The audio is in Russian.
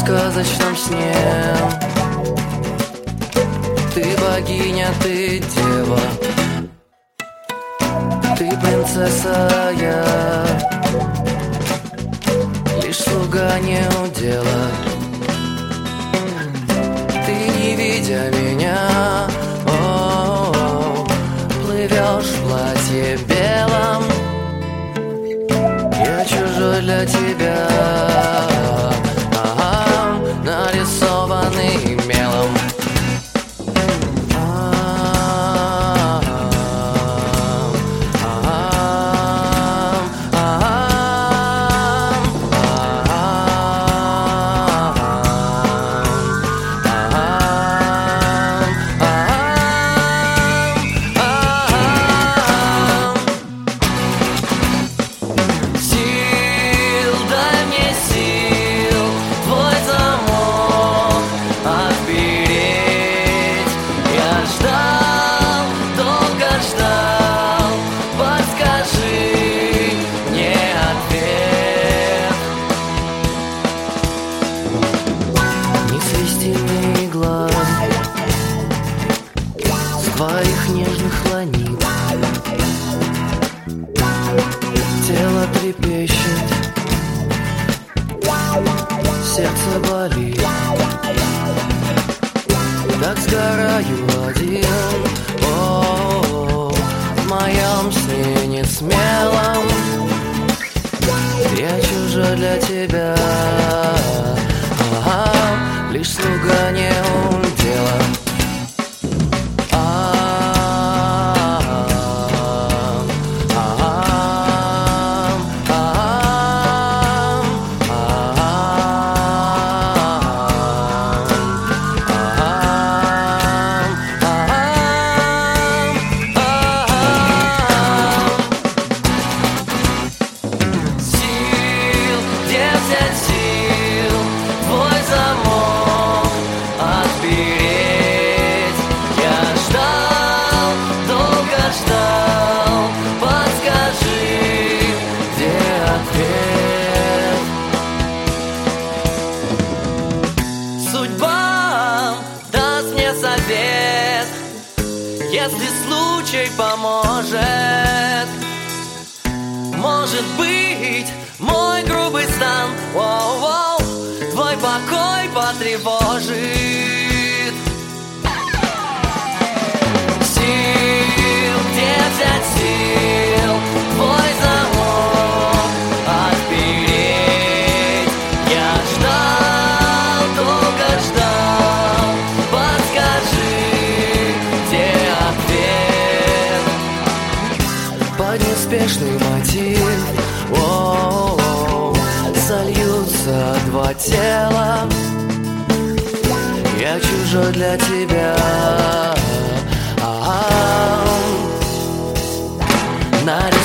сказочном сне. Ты богиня, ты дева, ты принцесса, я лишь слуга не удела. Ты, не видя меня, плывешь в платье белом. Я чужой для тебя, нарисованный мелом. Твоих нежных ланит тело трепещет, сердце болит. Так сгораю один, в моем сне не смелом. Я чужой для тебя, лишь слуга не удела. Если случай поможет, может быть, мой грубый стан твой покой потревожит. Сил, где взять сил, твой замок отпереть. Я ждал, долго ждал, подскажи, под неспешный мотив сольются два тела. Я чужой для тебя, на